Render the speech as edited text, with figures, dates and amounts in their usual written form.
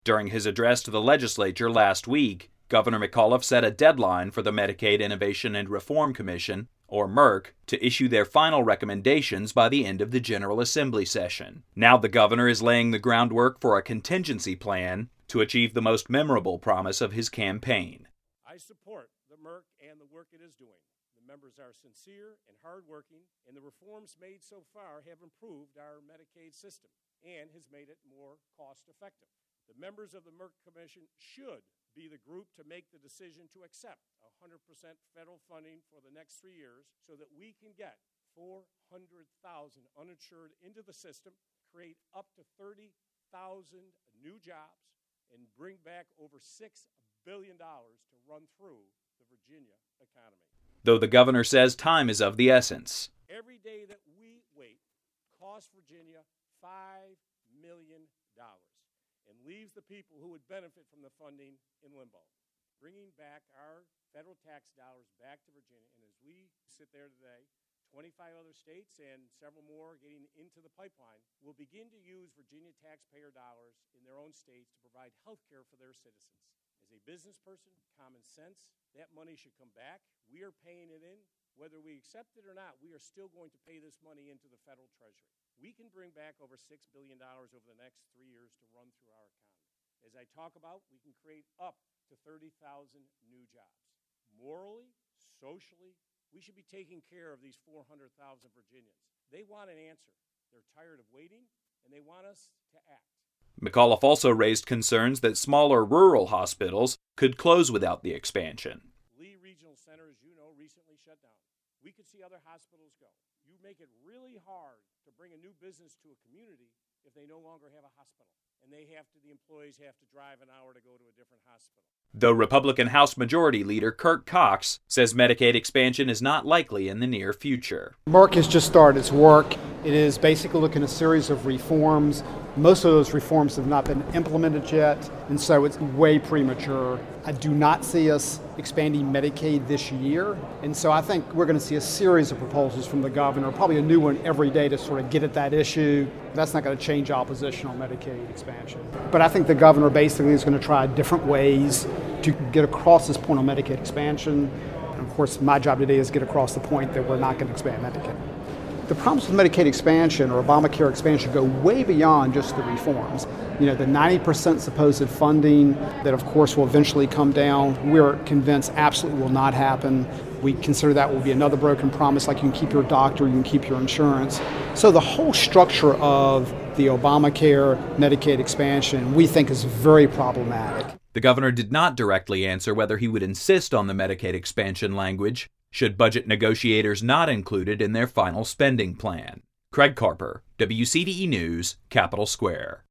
During his address to the legislature last week, Governor McAuliffe set a deadline for the Medicaid Innovation and Reform Commission, or MERC, to issue their final recommendations by the end of the General Assembly session. Now the governor is laying the groundwork for a contingency plan to achieve the most memorable promise of his campaign. I support the MERC and the work it is doing. The members are sincere and hardworking, and the reforms made so far have improved our Medicaid system and has made it more cost-effective. The members of the MERC Commission should be the group to make the decision to accept 100% federal funding for the next 3 years so that we can get 400,000 uninsured into the system, create up to 30,000 new jobs, and bring back over $6 billion to run through the Virginia economy. Though the governor says time is of the essence. Every day that we wait costs Virginia $5 million and leaves the people who would benefit from the funding in limbo. Bringing back our federal tax dollars back to Virginia, and as we sit there today, 25 other states and several more getting into the pipeline will begin to use Virginia taxpayer dollars in their own states to provide health care for their citizens. As a business person, common sense, that money should come back. We are paying it in. Whether we accept it or not, we are still going to pay this money into the federal treasury. We can bring back over $6 billion over the next 3 years to run through our economy. As I talk about, we can create up to 30,000 new jobs. Morally, socially, we should be taking care of these 400,000 Virginians. They want an answer. They're tired of waiting, and they want us to act. McAuliffe also raised concerns that smaller rural hospitals could close without the expansion. Lee Regional Center, as you know, recently shut down. We could see other hospitals go. You make it really hard to bring a new business to a community if they no longer have a hospital. And the employees have to drive an hour to go to a different hospital. Though Republican House Majority Leader Kirk Cox says Medicaid expansion is not likely in the near future. MERC has just started its work. It is basically looking at a series of reforms. Most of those reforms have not been implemented yet, and so it's way premature. I do not see us expanding Medicaid this year, and so I think we're going to see a series of proposals from the governor, probably a new one every day to sort of get at that issue. That's not going to change our position on Medicaid expansion. But I think the governor basically is going to try different ways to get across this point on Medicaid expansion. And of course, my job today is to get across the point that we're not going to expand Medicaid. The problems with Medicaid expansion or Obamacare expansion go way beyond just the reforms. You know, the 90% supposed funding that of course will eventually come down, we're convinced absolutely will not happen. We consider that will be another broken promise, like you can keep your doctor, you can keep your insurance. So the whole structure of the Obamacare Medicaid expansion we think is very problematic. The governor did not directly answer whether he would insist on the Medicaid expansion language should budget negotiators not include it in their final spending plan. Craig Carper, WCDE News, Capitol Square.